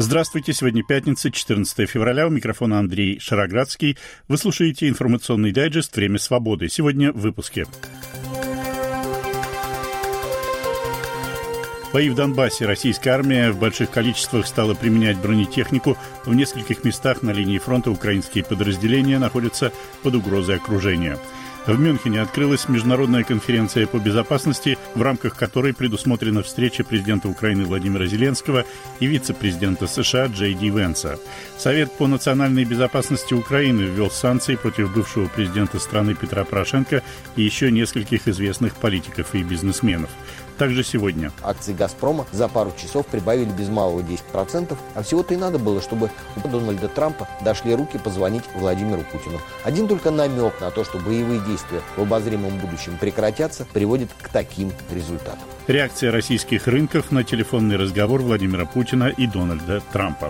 Здравствуйте, сегодня пятница, 14 февраля, у микрофона Андрей Шароградский. Вы слушаете информационный дайджест «Время свободы». Сегодня в выпуске. Бои в Донбассе. Российская армия в больших количествах стала применять бронетехнику. В нескольких местах на линии фронта украинские подразделения находятся под угрозой окружения. В Мюнхене открылась международная конференция по безопасности, в рамках которой предусмотрена встреча президента Украины Владимира Зеленского и вице-президента США Джей Ди Венса. Совет по национальной безопасности Украины ввел санкции против бывшего президента страны Петра Порошенко и еще нескольких известных политиков и бизнесменов. Также сегодня. Акции «Газпрома» за пару часов прибавили без малого 10%, а всего-то и надо было, чтобы у Дональда Трампа дошли руки позвонить Владимиру Путину. Один только намек на то, что боевые действия в обозримом будущем прекратятся, приводит к таким результатам. Реакция российских рынков на телефонный разговор Владимира Путина и Дональда Трампа.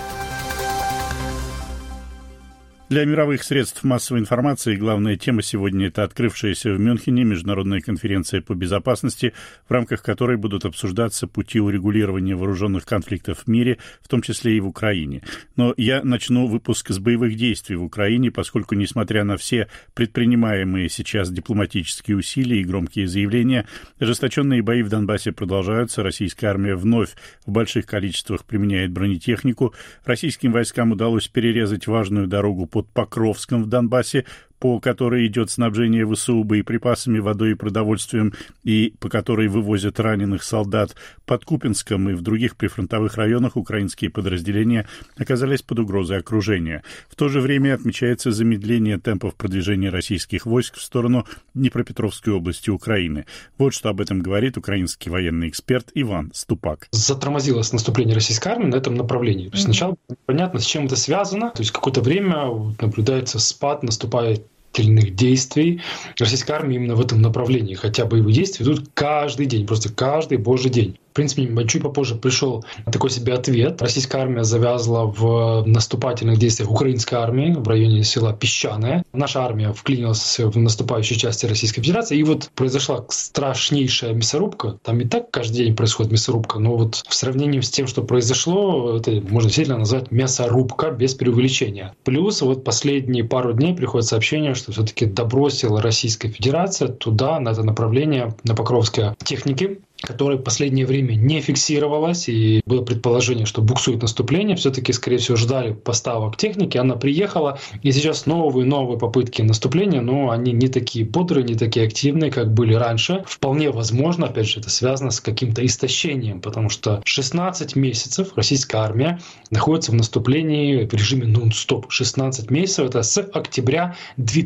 Для мировых средств массовой информации главная тема сегодня – это открывшаяся в Мюнхене международная конференция по безопасности, в рамках которой будут обсуждаться пути урегулирования вооруженных конфликтов в мире, в том числе и в Украине. Но я начну выпуск с боевых действий в Украине, поскольку, несмотря на все предпринимаемые сейчас дипломатические усилия и громкие заявления, ожесточенные бои в Донбассе продолжаются. Российская армия вновь в больших количествах применяет бронетехнику. Российским войскам удалось перерезать важную дорогу под Покровском в Донбассе, по которой идет снабжение ВСУ боеприпасами, водой и продовольствием, и по которой вывозят раненых солдат. Под Купянском и в других прифронтовых районах украинские подразделения оказались под угрозой окружения. В то же время отмечается замедление темпов продвижения российских войск в сторону Днепропетровской области Украины. Вот что об этом говорит украинский военный эксперт Иван Ступак. Затормозилось наступление российской армии на этом направлении. То есть сначала непонятно, с чем это связано. То есть какое-то время наблюдается спад, наступает действий российской армии именно в этом направлении. Хотя боевые действия идут каждый день, просто каждый божий день. В принципе, чуть попозже пришел такой себе ответ. Российская армия завязла в наступательных действиях украинской армии в районе села Песчаное. Наша армия вклинилась в наступающие части Российской Федерации. И вот произошла страшнейшая мясорубка. Там и так каждый день происходит мясорубка. Но вот в сравнении с тем, что произошло, это можно действительно назвать мясорубка без преувеличения. Плюс вот последние пару дней приходит сообщение, что все-таки добросила Российская Федерация туда, на это направление, на Покровское техники, которая в последнее время не фиксировалась, и было предположение, что буксует наступление. Все-таки, скорее всего, ждали поставок техники, она приехала, и сейчас новые попытки наступления, но они не такие бодрые, не такие активные, как были раньше. Вполне возможно, опять же, это связано с каким-то истощением, потому что 16 месяцев российская армия находится в наступлении в режиме нон-стоп. 16 месяцев — это с октября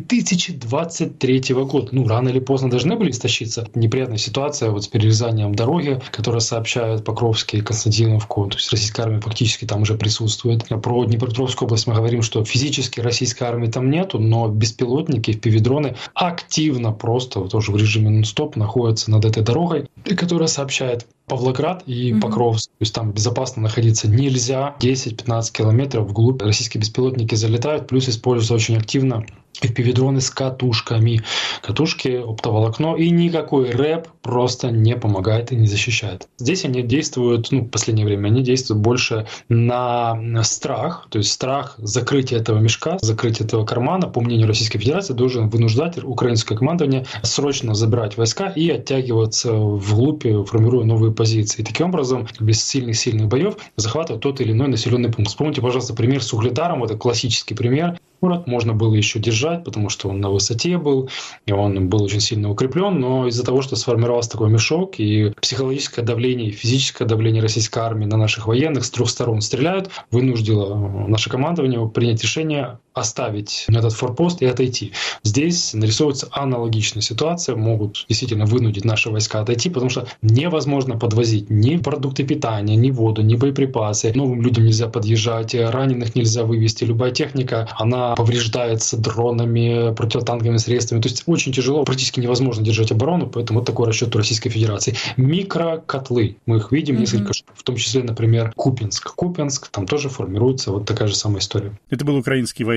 2023 года. Рано или поздно должны были истощиться. Неприятная ситуация вот с перерезанием дороги, которая сообщает Покровский и Константиновку. То есть российская армия фактически там уже присутствует. Про Днепропетровскую область мы говорим, что физически российской армии там нету, но беспилотники, FPV-дроны активно просто тоже в режиме нон-стоп находятся над этой дорогой, которая сообщает Павлоград и Покровск. То есть там безопасно находиться нельзя. 10-15 километров вглубь российские беспилотники залетают, плюс используются очень активно FPV-дроны с катушками. Катушки, оптоволокно, и никакой рэп просто не помогает и не защищает. Здесь они действуют, в последнее время они действуют больше на страх. То есть страх закрытия этого мешка, закрытия этого кармана, по мнению Российской Федерации, должен вынуждать украинское командование срочно забирать войска и оттягиваться вглубь, формируя новые позиции. И таким образом, без сильных боев захватывать тот или иной населенный пункт. Вспомните, пожалуйста, пример с Угледаром. Это классический пример. Город можно было еще держать, потому что он на высоте был, и он был очень сильно укреплен, но из-за того, что сформировался такой мешок, и психологическое давление, и физическое давление российской армии на наших военных с 3 сторон стреляют, вынудило наше командование принять решение оставить этот форпост и отойти. Здесь нарисовывается аналогичная ситуация, могут действительно вынудить наши войска отойти, потому что невозможно подвозить ни продукты питания, ни воду, ни боеприпасы. Новым людям нельзя подъезжать, раненых нельзя вывести. Любая техника, она повреждается дронами, противотанковыми средствами. То есть очень тяжело, практически невозможно держать оборону, поэтому вот такой расчет у Российской Федерации. Микрокотлы. Мы их видим несколько, в том числе, например, Купянск. Там тоже формируется вот такая же самая история. Это был украинский военный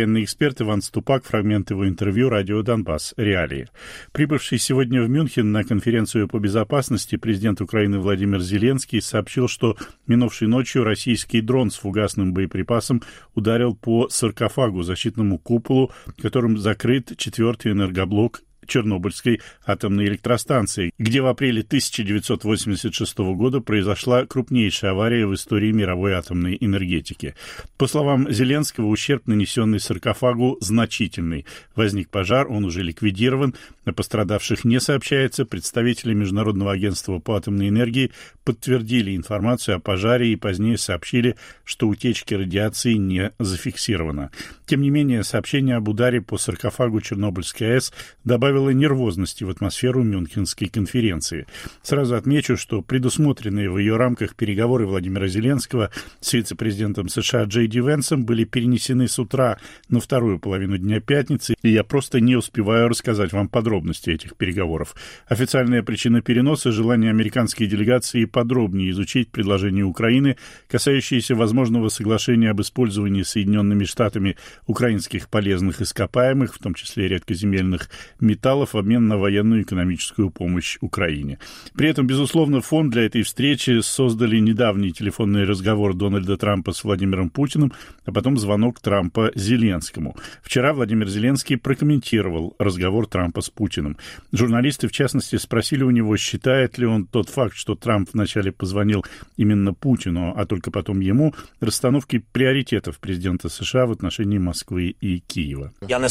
военный эксперт Иван Ступак, фрагмент его интервью «Радио Донбасс. Реалии». Прибывший сегодня в Мюнхен на конференцию по безопасности президент Украины Владимир Зеленский сообщил, что минувшей ночью российский дрон с фугасным боеприпасом ударил по саркофагу, защитному куполу, которым закрыт 4-й энергоблок Чернобыльской атомной электростанции, где в апреле 1986 года произошла крупнейшая авария в истории мировой атомной энергетики. По словам Зеленского, ущерб, нанесенный саркофагу, значительный. Возник пожар, он уже ликвидирован, о пострадавших не сообщается. Представители Международного агентства по атомной энергии подтвердили информацию о пожаре и позднее сообщили, что утечки радиации не зафиксировано. Тем не менее, сообщение об ударе по саркофагу Чернобыльской АЭС добавило нервозности в атмосферу Мюнхенской конференции. Сразу отмечу, что предусмотренные в ее рамках переговоры Владимира Зеленского с вице-президентом США Джей Ди Венсом были перенесены с утра на вторую половину дня пятницы, и я просто не успеваю рассказать вам подробности этих переговоров. Официальная причина переноса – желание американской делегации подробнее изучить предложение Украины, касающееся возможного соглашения об использовании Соединенными Штатами украинских полезных ископаемых, в том числе редкоземельных металлов, в обмен на военную и экономическую помощь Украине. При этом, безусловно, фон для этой встречи создали недавний телефонный разговор Дональда Трампа с Владимиром Путиным, а потом звонок Трампа Зеленскому. Вчера Владимир Зеленский прокомментировал разговор Трампа с Путиным. Журналисты, в частности, спросили у него, считает ли он тот факт, что Трамп вначале позвонил именно Путину, а только потом ему, расстановкой приоритетов президента США в отношении Москвы и Киева. Я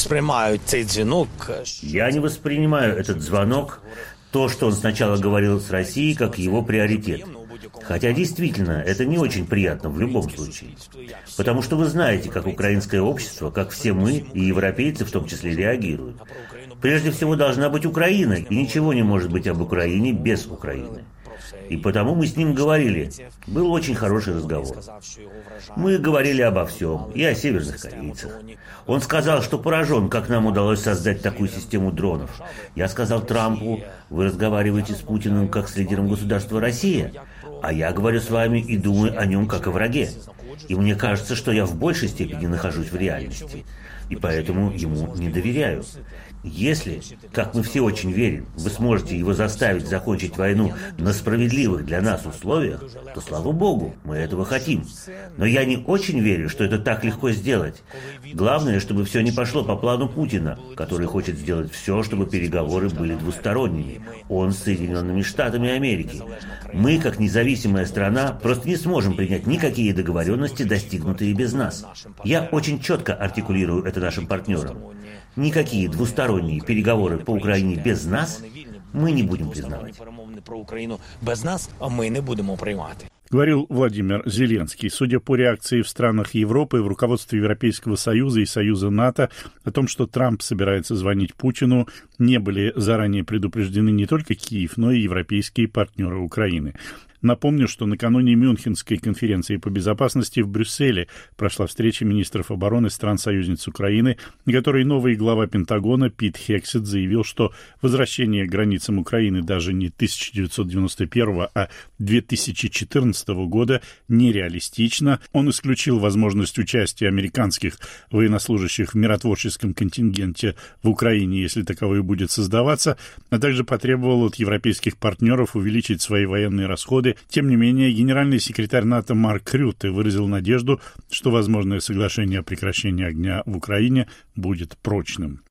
не воспринимаю этот звонок, то, что он сначала говорил с Россией, как его приоритет. Хотя действительно, это не очень приятно в любом случае. Потому что вы знаете, как украинское общество, как все мы и европейцы в том числе реагируют. Прежде всего должна быть Украина, и ничего не может быть об Украине без Украины. И потому мы с ним говорили. Был очень хороший разговор. Мы говорили обо всем, и о северных корейцах. Он сказал, что поражен, как нам удалось создать такую систему дронов. Я сказал Трампу, вы разговариваете с Путиным как с лидером государства Россия, а я говорю с вами и думаю о нем как о враге. И мне кажется, что я в большей степени нахожусь в реальности, и поэтому ему не доверяю. Если, как мы все очень верим, вы сможете его заставить закончить войну на справедливых для нас условиях, то, слава богу, мы этого хотим. Но я не очень верю, что это так легко сделать. Главное, чтобы все не пошло по плану Путина, который хочет сделать все, чтобы переговоры были двусторонними. Он с Соединенными Штатами Америки. Мы, как независимая страна, просто не сможем принять никакие договоренности, достигнутые без нас. Я очень четко артикулирую это нашим партнерам. Никакие двусторонние переговоры по Украине без нас мы не будем признавать. Говорил Владимир Зеленский. Судя по реакции в странах Европы, в руководстве Европейского Союза и Союза НАТО о том, что Трамп собирается звонить Путину, не были заранее предупреждены не только Киев, но и европейские партнеры Украины. Напомню, что накануне Мюнхенской конференции по безопасности в Брюсселе прошла встреча министров обороны стран-союзниц Украины, на которой новый глава Пентагона Пит Хексет заявил, что возвращение к границам Украины даже не 1991, а 2014 года нереалистично. Он исключил возможность участия американских военнослужащих в миротворческом контингенте в Украине, если таковой будет создаваться, а также потребовал от европейских партнеров увеличить свои военные расходы. Тем не менее, генеральный секретарь НАТО Марк Рютте выразил надежду, что возможное соглашение о прекращении огня в Украине будет прочным.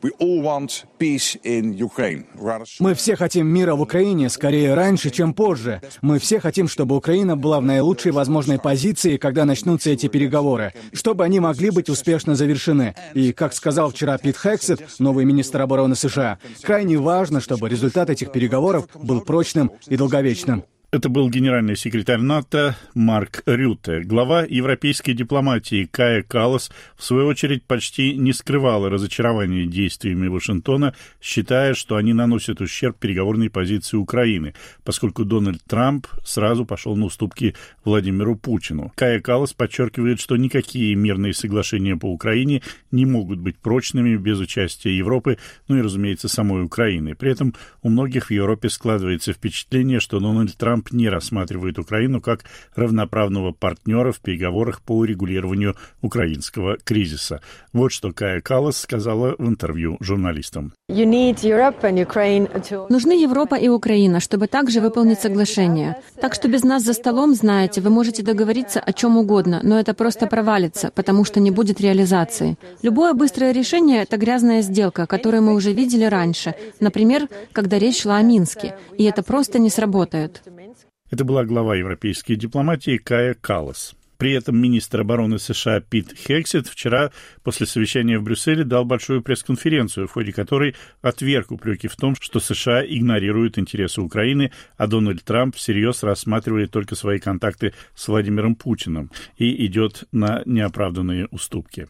Мы все хотим мира в Украине скорее раньше, чем позже. Мы все хотим, чтобы Украина была в наилучшей возможной позиции, когда начнутся эти переговоры, чтобы они могли быть успешно завершены. И, как сказал вчера Пит Хексет, новый министр обороны США, крайне важно, чтобы результат этих переговоров был прочным и долговечным. Это был генеральный секретарь НАТО Марк Рютте. Глава европейской дипломатии Кая Каллас, в свою очередь, почти не скрывала разочарования действиями Вашингтона, считая, что они наносят ущерб переговорной позиции Украины, поскольку Дональд Трамп сразу пошел на уступки Владимиру Путину. Кая Каллас подчеркивает, что никакие мирные соглашения по Украине не могут быть прочными без участия Европы, ну и, разумеется, самой Украины. При этом у многих в Европе складывается впечатление, что Дональд Трамп Трамп не рассматривает Украину как равноправного партнера в переговорах по урегулированию украинского кризиса. Вот что Кая Каллас сказала в интервью журналистам. Нужны Европа и Украина, чтобы также выполнить соглашение. Так что без нас за столом, знаете, вы можете договориться о чем угодно, но это просто провалится, потому что не будет реализации. Любое быстрое решение — это грязная сделка, которую мы уже видели раньше. Например, когда речь шла о Минске. И это просто не сработает. Это была глава европейской дипломатии Кая Каллас. При этом министр обороны США Пит Хексет вчера после совещания в Брюсселе дал большую пресс-конференцию, в ходе которой отверг упреки в том, что США игнорируют интересы Украины, а Дональд Трамп всерьез рассматривает только свои контакты с Владимиром Путиным и идет на неоправданные уступки.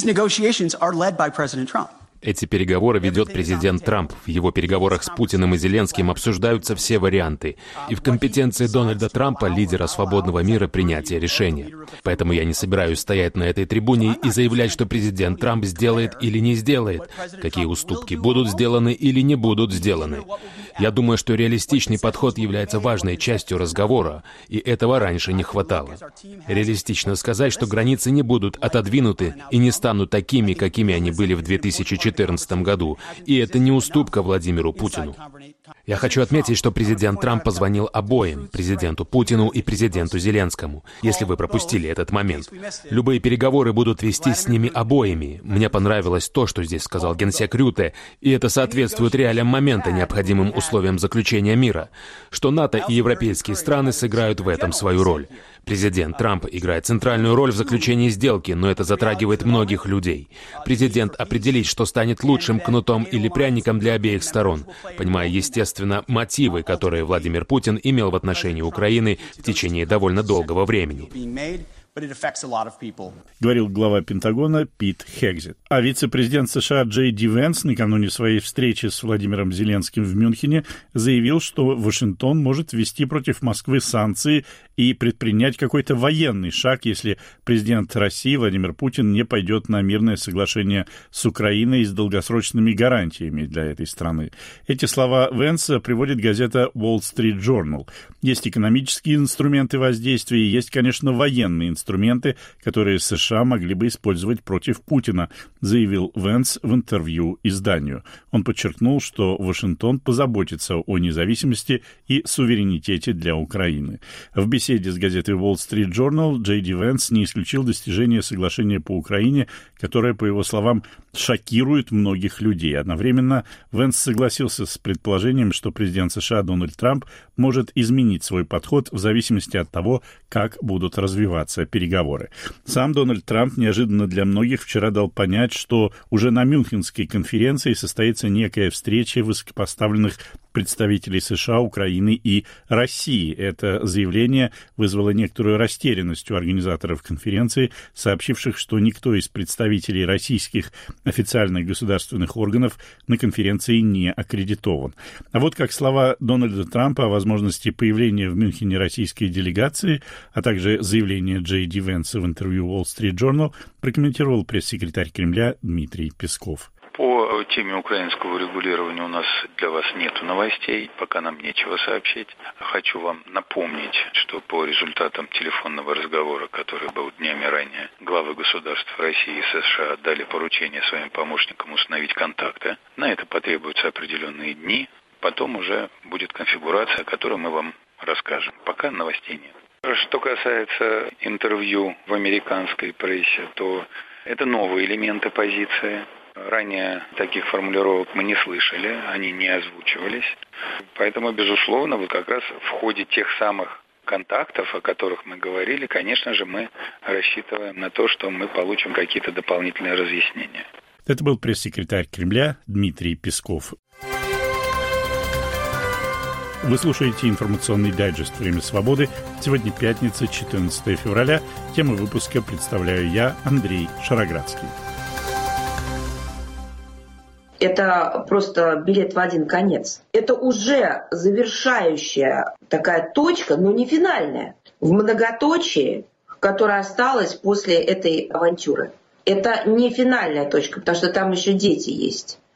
Эти переговоры ведет президент Трамп. В его переговорах с Путиным и Зеленским обсуждаются все варианты. И в компетенции Дональда Трампа, лидера свободного мира, принятие решения. Поэтому я не собираюсь стоять на этой трибуне и заявлять, что президент Трамп сделает или не сделает, какие уступки будут сделаны или не будут сделаны. Я думаю, что реалистичный подход является важной частью разговора, и этого раньше не хватало. Реалистично сказать, что границы не будут отодвинуты и не станут такими, какими они были в 2014 году, и это не уступка Владимиру Путину. Я хочу отметить, что президент Трамп позвонил обоим, президенту Путину и президенту Зеленскому, если вы пропустили этот момент. Любые переговоры будут вестись с ними обоими. Мне понравилось то, что здесь сказал генсек Рюте, и это соответствует реалиям момента, необходимым условиям заключения мира, что НАТО и европейские страны сыграют в этом свою роль. Президент Трамп играет центральную роль в заключении сделки, но это затрагивает многих людей. Президент определит, что станет лучшим кнутом или пряником для обеих сторон, понимая, естественно, мотивы, которые Владимир Путин имел в отношении Украины в течение довольно долгого времени. Говорил глава Пентагона Пит Хексет. А вице-президент США Джей Ди Венс накануне своей встречи с Владимиром Зеленским в Мюнхене заявил, что Вашингтон может ввести против Москвы санкции и предпринять какой-то военный шаг, если президент России Владимир Путин не пойдет на мирное соглашение с Украиной с долгосрочными гарантиями для этой страны. Эти слова Венса приводит газета Wall Street Journal. Есть экономические инструменты воздействия, есть, конечно, военные инструменты, которые США могли бы использовать против Путина, заявил Венс в интервью изданию. Он подчеркнул, что Вашингтон позаботится о независимости и суверенитете для Украины. В беседе с газетой Wall Street Journal Джей Ди Венс не исключил достижение соглашения по Украине, которое, по его словам, шокирует многих людей. Одновременно Венс согласился с предположением, что президент США Дональд Трамп может изменить свой подход в зависимости от того, как будут развиваться переговоры. Сам Дональд Трамп неожиданно для многих вчера дал понять, что уже на Мюнхенской конференции состоится некая встреча высокопоставленных представителей США, Украины и России. Это заявление вызвало некоторую растерянность у организаторов конференции, сообщивших, что никто из представителей российских официальных государственных органов на конференции не аккредитован. А вот как слова Дональда Трампа о возможности появления в Мюнхене российской делегации, а также заявление Джей Ди Венса в интервью Wall Street Journal прокомментировал пресс-секретарь Кремля Дмитрий Песков. По теме украинского регулирования у нас для вас нету новостей, пока нам нечего сообщить. Хочу вам напомнить, что по результатам телефонного разговора, который был днями ранее, главы государств России и США дали поручение своим помощникам установить контакты. На это потребуются определенные дни, потом уже будет конфигурация, о которой мы вам расскажем. Пока новостей нет. Что касается интервью в американской прессе, то это новые элементы позиции. Ранее таких формулировок мы не слышали, они не озвучивались. Поэтому, безусловно, вот как раз в ходе тех самых контактов, о которых мы говорили, конечно же, мы рассчитываем на то, что мы получим какие-то дополнительные разъяснения. Это был пресс-секретарь Кремля Дмитрий Песков. Вы слушаете информационный дайджест «Время свободы». Сегодня пятница, 14 февраля. Тему выпуска представляю я, Андрей Шароградский. Это просто билет в один конец. Это уже завершающая такая точка, но не финальная, в многоточии, которая осталась после этой авантюры. Это не финальная точка, потому что там еще дети есть.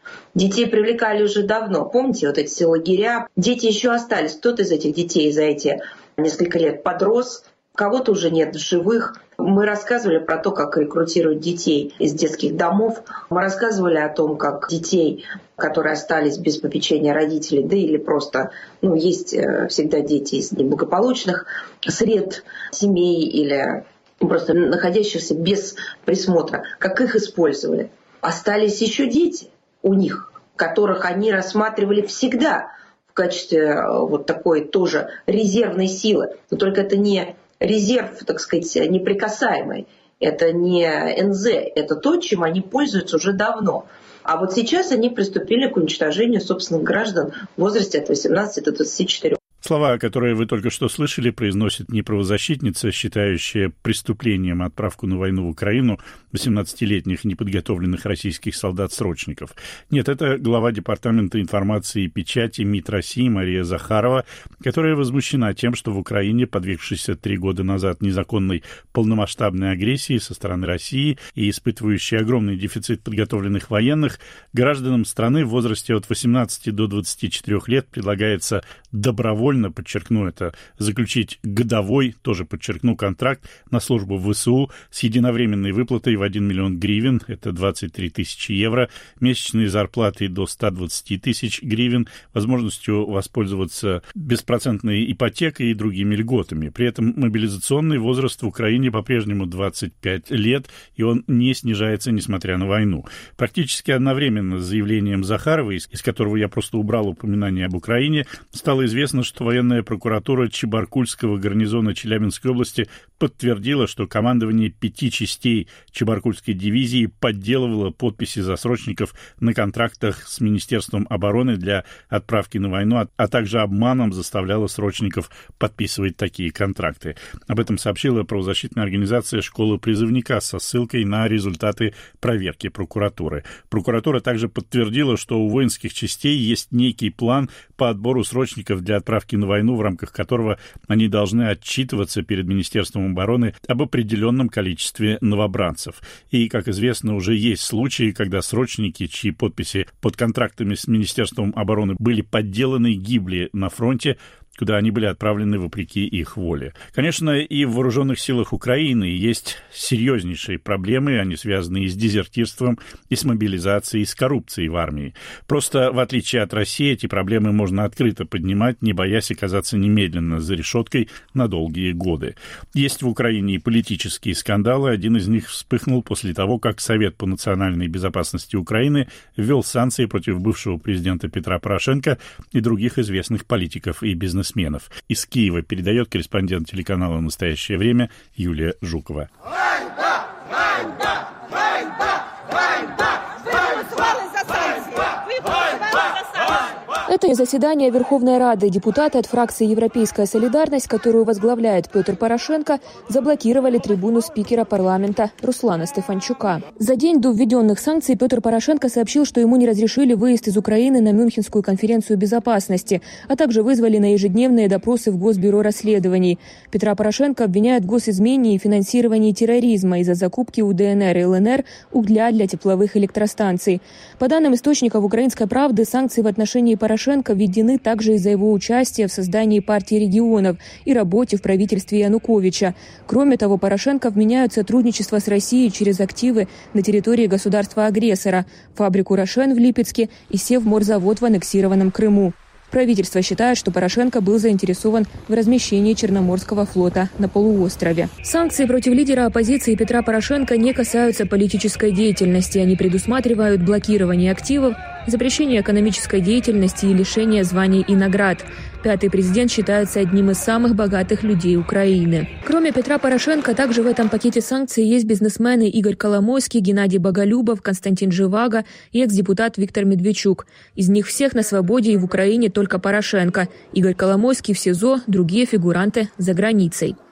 Детей привлекали уже давно. Помните, вот эти все лагеря? Дети еще остались. Кто-то из этих детей за эти несколько лет подрос, кого-то уже нет в живых. Мы рассказывали про то, как рекрутируют детей из детских домов. Мы рассказывали о том, как детей, которые остались без попечения родителей, да или просто, есть всегда дети из неблагополучных сред семей или просто находящихся без присмотра, как их использовали. Остались еще дети у них, которых они рассматривали всегда в качестве вот такой тоже резервной силы. Но только это не резерв, так сказать, неприкасаемый. Это не НЗ, это то, чем они пользуются уже давно. А вот сейчас они приступили к уничтожению собственных граждан в возрасте от 18 до 24. Слова, которые вы только что слышали, произносит не правозащитница, считающая преступлением отправку на войну в Украину 18-летних неподготовленных российских солдат-срочников. Нет, это глава Департамента информации и печати МИД России Мария Захарова, которая возмущена тем, что в Украине, подвергшейся 3 года назад незаконной полномасштабной агрессии со стороны России и испытывающей огромный дефицит подготовленных военных, гражданам страны в возрасте от 18 до 24 лет предлагается добровольно, подчеркну это, заключить годовой, тоже подчеркну, контракт на службу в ВСУ с единовременной выплатой в 1 миллион гривен, это 23 тысячи евро, месячной зарплатой до 120 тысяч гривен, возможностью воспользоваться беспроцентной ипотекой и другими льготами. При этом мобилизационный возраст в Украине по-прежнему 25 лет, и он не снижается, несмотря на войну. Практически одновременно с заявлением Захаровой, из которого я просто убрал упоминание об Украине, стало известно, что военная прокуратура Чебаркульского гарнизона Челябинской области подтвердила, что командование 5 частей Чебаркульской дивизии подделывало подписи засрочников на контрактах с Министерством обороны для отправки на войну, а также обманом заставляло срочников подписывать такие контракты. Об этом сообщила правозащитная организация «Школа призывника» со ссылкой на результаты проверки прокуратуры. Прокуратура также подтвердила, что у воинских частей есть некий план по отбору срочников для отправки на войну, в рамках которого они должны отчитываться перед Министерством обороны об определенном количестве новобранцев. И, как известно, уже есть случаи, когда срочники, чьи подписи под контрактами с Министерством обороны были подделаны, гибли на фронте, куда они были отправлены вопреки их воле. Конечно, и в вооруженных силах Украины есть серьезнейшие проблемы, они связаны и с дезертирством, и с мобилизацией, и с коррупцией в армии. Просто, в отличие от России, эти проблемы можно открыто поднимать, не боясь оказаться немедленно за решеткой на долгие годы. Есть в Украине и политические скандалы. Один из них вспыхнул после того, как Совет по национальной безопасности Украины ввел санкции против бывшего президента Петра Порошенко и других известных политиков и бизнесменов. Из Киева передает корреспондент телеканала «Настоящее время» Юлия Жукова. Это заседание Верховной Рады. Депутаты от фракции «Европейская солидарность», которую возглавляет Петр Порошенко, заблокировали трибуну спикера парламента Руслана Стефанчука. За день до введенных санкций Петр Порошенко сообщил, что ему не разрешили выезд из Украины на Мюнхенскую конференцию безопасности, а также вызвали на ежедневные допросы в Госбюро расследований. Петра Порошенко обвиняют в госизмене и финансировании терроризма из-за закупки у ДНР и ЛНР угля для тепловых электростанций. По данным источников «Украинской правды», санкции в отношении Порошенко введены также из-за его участия в создании партии регионов и работе в правительстве Януковича. Кроме того, Порошенко вменяют сотрудничество с Россией через активы на территории государства-агрессора, фабрику «Рошен» в Липецке и Севморзавод в аннексированном Крыму. Правительство считает, что Порошенко был заинтересован в размещении Черноморского флота на полуострове. Санкции против лидера оппозиции Петра Порошенко не касаются политической деятельности. Они предусматривают блокирование активов, запрещение экономической деятельности и лишение званий и наград. Пятый президент считается одним из самых богатых людей Украины. Кроме Петра Порошенко, также в этом пакете санкций есть бизнесмены Игорь Коломойский, Геннадий Боголюбов, Константин Живаго и экс-депутат Виктор Медведчук. Из них всех на свободе и в Украине только Порошенко. Игорь Коломойский в СИЗО, другие фигуранты за границей.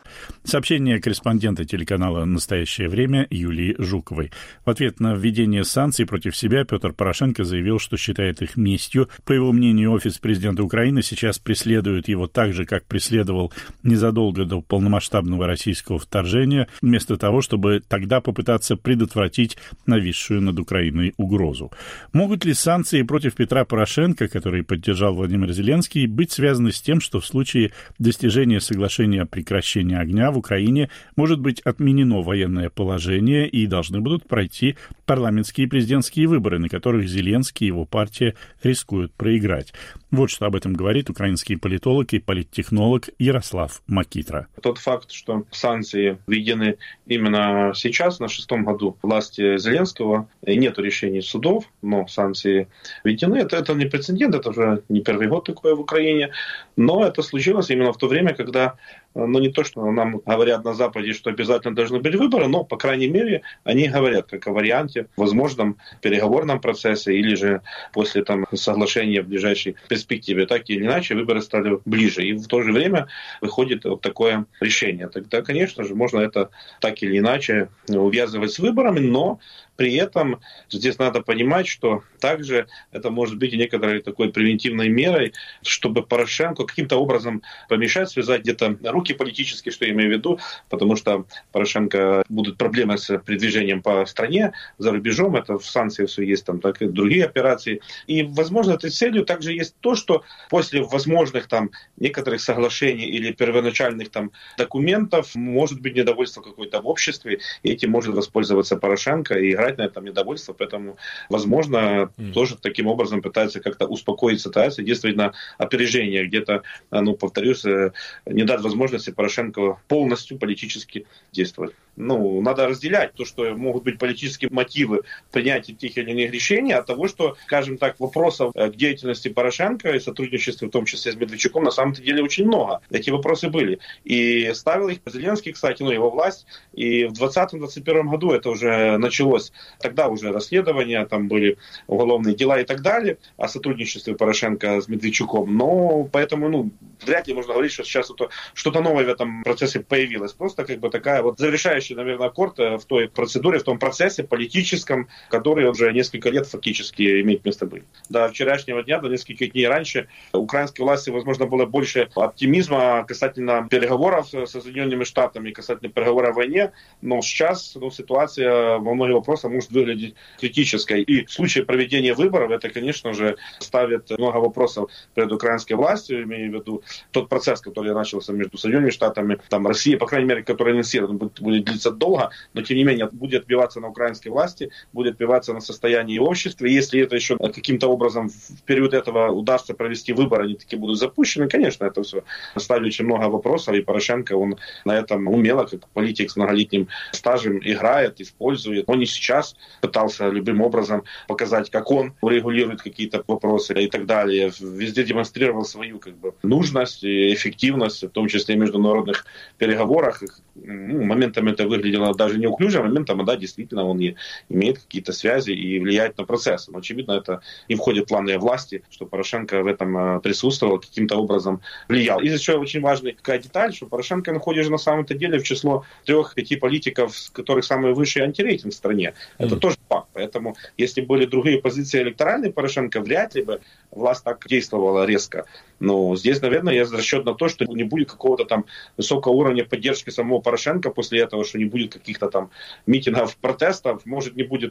Сообщение корреспондента телеканала «Настоящее время» Юлии Жуковой. В ответ на введение санкций против себя Петр Порошенко заявил, что считает их местью. По его мнению, офис президента Украины сейчас преследует его так же, как преследовал незадолго до полномасштабного российского вторжения, вместо того, чтобы тогда попытаться предотвратить нависшую над Украиной угрозу. Могут ли санкции против Петра Порошенко, который поддержал Владимир Зеленский, быть связаны с тем, что в случае достижения соглашения о прекращении огня в Украине может быть отменено военное положение и должны будут пройти парламентские и президентские выборы, на которых Зеленский и его партия рискуют проиграть? Вот что об этом говорит украинский политолог и политтехнолог Ярослав Макитра. Тот факт, что санкции введены именно сейчас, на 6-м году власти Зеленского, нет решений судов, но санкции введены, это не прецедент, это уже не первый год такое в Украине, но это случилось именно в то время, когда, не то, что нам говорят на Западе, что обязательно должны быть выборы, но, по крайней мере, они говорят как о варианте, возможном переговорном процессе или же после соглашения в ближайшей перспективе. Так или иначе, выборы стали ближе. И в то же время выходит вот такое решение. Тогда, конечно же, можно это так или иначе увязывать с выборами, но при этом здесь надо понимать, что также это может быть и некоторой такой превентивной мерой, чтобы Порошенко каким-то образом помешать, связать где-то руки политически, что я имею в виду, потому что Порошенко будут проблемы с передвижением по стране, за рубежом, это в санкциях все есть, так и другие операции. И, возможно, этой целью также есть то, что после возможных некоторых соглашений или первоначальных документов может быть недовольство какое-то в обществе, и этим может воспользоваться Порошенко и играть на этом недовольство, поэтому, возможно, тоже таким образом пытается как-то успокоить ситуацию, действовать на опережение, где-то, повторюсь, не дать возможности Порошенко полностью политически действовать. Надо разделять то, что могут быть политические мотивы принятия тех или иных решений, от того, что, скажем так, вопросов к деятельности Порошенко и сотрудничеству, в том числе с Медведчуком, на самом деле очень много. Эти вопросы были. И ставил их Зеленский, кстати, его власть, и в 2020-2021 году это уже началось. Тогда уже расследования, были уголовные дела и так далее о сотрудничестве Порошенко с Медведчуком. Но поэтому, вряд ли можно говорить, что сейчас что-то новое в этом процессе появилось. Просто такая завершающая, наверное, аккорд в той процедуре, в том процессе политическом, который уже несколько лет фактически имеет место быть. До вчерашнего дня, до нескольких дней раньше, украинской власти, возможно, было больше оптимизма касательно переговоров со Соединенными Штатами, касательно переговоров о войне, но сейчас ситуация во многих вопросах может выглядеть критической. И в случае проведения выборов это, конечно же, ставит много вопросов перед украинской властью, имею в виду тот процесс, который начался между Соединенными Штатами, Россией, по крайней мере, который анонсирован, будет длиться долго, но тем не менее будет отбиваться на украинской власти, будет отбиваться на состоянии общества. И если это еще каким-то образом в период этого удастся провести выборы, они таки будут запущены, конечно, это все ставит очень много вопросов, и Порошенко, он на этом умело, как политик с многолетним стажем, играет, использует. Он и сейчас пытался любым образом показать, как он урегулирует какие-то вопросы и так далее. Везде демонстрировал свою нужность и эффективность, в том числе и в международных переговорах. Моментами это выглядело даже неуклюже, моментами, да, действительно, он имеет какие-то связи и влияет на процесс. Но, очевидно, это не входит в планы власти, что Порошенко в этом присутствовал, каким-то образом влиял. И еще очень важная такая деталь, что Порошенко находится на самом-то деле в число 3-5 политиков, с которых самый высший антирейтинг в стране. Это тоже факт. Поэтому, если были другие позиции электоральные Порошенко, вряд ли бы власть так действовала резко. Но здесь, наверное, есть расчет на то, что не будет какого-то высокого уровня поддержки самого Порошенко после этого, что не будет каких-то митингов, протестов, может, не будет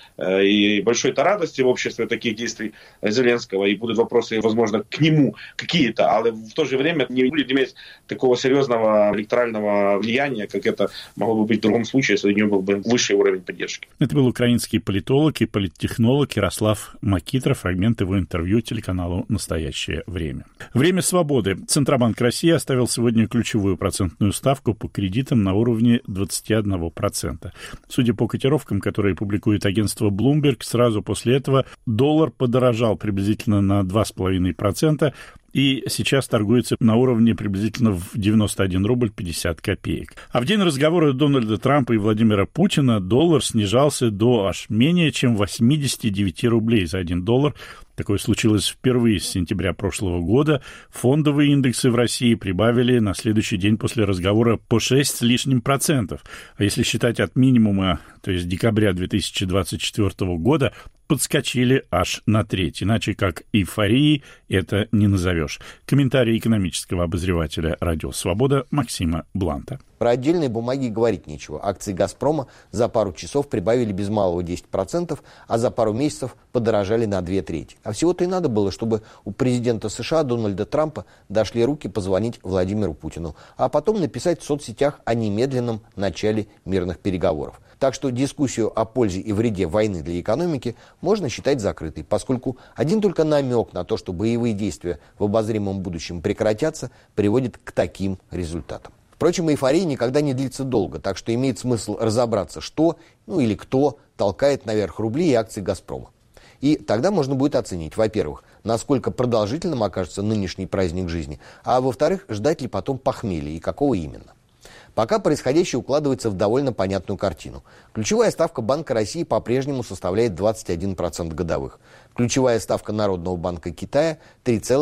и большой-то радости в обществе таких действий Зеленского, и будут вопросы, возможно, к нему какие-то, але в то же время не будет иметь такого серьезного электорального влияния, как это могло бы быть в другом случае, если у него был бы высший уровень поддержки. Это был украинский политолог и политтехнолог Ярослав Макитра. Фрагмент его интервью телеканалу «Настоящее время». Время свободы. Центробанк России оставил сегодня ключевую процентную ставку по кредитам на уровне 21%. Судя по котировкам, которые публикует агентство Bloomberg, сразу после этого доллар подорожал приблизительно на 2,5%. и сейчас торгуется на уровне приблизительно в 91 рубль 50 копеек. А в день разговора Дональда Трампа и Владимира Путина доллар снижался до аж менее чем 89 рублей за $1. Такое случилось впервые с сентября прошлого года. Фондовые индексы в России прибавили на следующий день после разговора по 6 с лишним %. А если считать от минимума, то есть декабря 2024 года, подскочили аж на треть. Иначе как эйфории это не назовешь. Комментарий экономического обозревателя «Радио Свобода» Максима Бланта. Про отдельные бумаги говорить нечего. Акции «Газпрома» за пару часов прибавили без малого 10%, а за пару месяцев подорожали на 2/3. А всего-то и надо было, чтобы у президента США Дональда Трампа дошли руки позвонить Владимиру Путину, а потом написать в соцсетях о немедленном начале мирных переговоров. Так что дискуссию о пользе и вреде войны для экономики можно считать закрытой, поскольку один только намек на то, что боевые действия в обозримом будущем прекратятся, приводит к таким результатам. Впрочем, эйфория никогда не длится долго, так что имеет смысл разобраться, что, или кто толкает наверх рубли и акции «Газпрома». И тогда можно будет оценить, во-первых, насколько продолжительным окажется нынешний праздник жизни, а во-вторых, ждать ли потом похмелья и какого именно. Пока происходящее укладывается в довольно понятную картину. Ключевая ставка Банка России по-прежнему составляет 21% годовых. Ключевая ставка Народного банка Китая –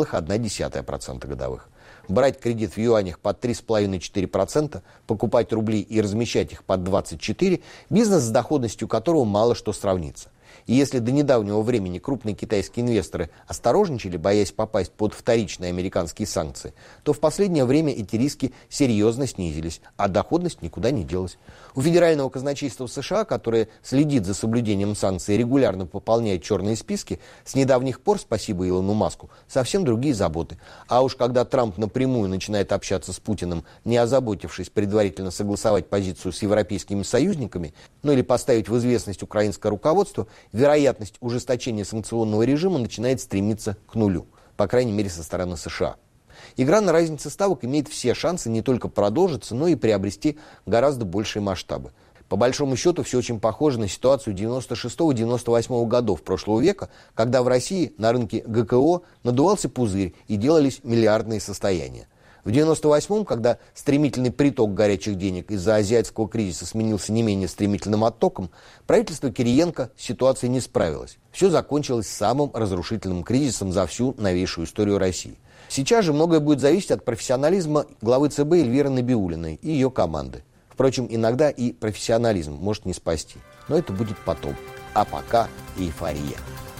3,1% годовых. Брать кредит в юанях под 3,5-4%, покупать рубли и размещать их под 24%, бизнес с доходностью которого мало что сравнится. И если до недавнего времени крупные китайские инвесторы осторожничали, боясь попасть под вторичные американские санкции, то в последнее время эти риски серьезно снизились, а доходность никуда не делась. У федерального казначейства США, которое следит за соблюдением санкций и регулярно пополняет черные списки, с недавних пор, спасибо Илону Маску, совсем другие заботы. А уж когда Трамп напрямую начинает общаться с Путиным, не озаботившись предварительно согласовать позицию с европейскими союзниками, или поставить в известность украинское руководство, вероятность ужесточения санкционного режима начинает стремиться к нулю, по крайней мере со стороны США. Игра на разнице ставок имеет все шансы не только продолжиться, но и приобрести гораздо большие масштабы. По большому счету все очень похоже на ситуацию 96-98 годов прошлого века, когда в России на рынке ГКО надувался пузырь и делались миллиардные состояния. В 98-м, когда стремительный приток горячих денег из-за азиатского кризиса сменился не менее стремительным оттоком, правительство Кириенко с ситуацией не справилось. Все закончилось самым разрушительным кризисом за всю новейшую историю России. Сейчас же многое будет зависеть от профессионализма главы ЦБ Эльвиры Набиуллиной и ее команды. Впрочем, иногда и профессионализм может не спасти. Но это будет потом. А пока эйфория.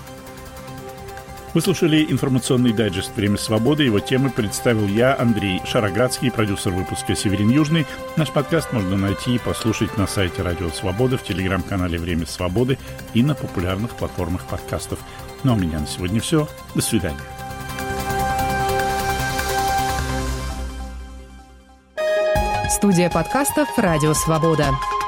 Вы слушали информационный дайджест «Время свободы». Его темы представил я, Андрей Шароградский, продюсер выпуска «Северин Южный». Наш подкаст можно найти и послушать на сайте «Радио Свобода», в телеграм-канале «Время свободы» и на популярных платформах подкастов. Ну а у меня на сегодня все. До свидания. Студия подкастов «Радио Свобода».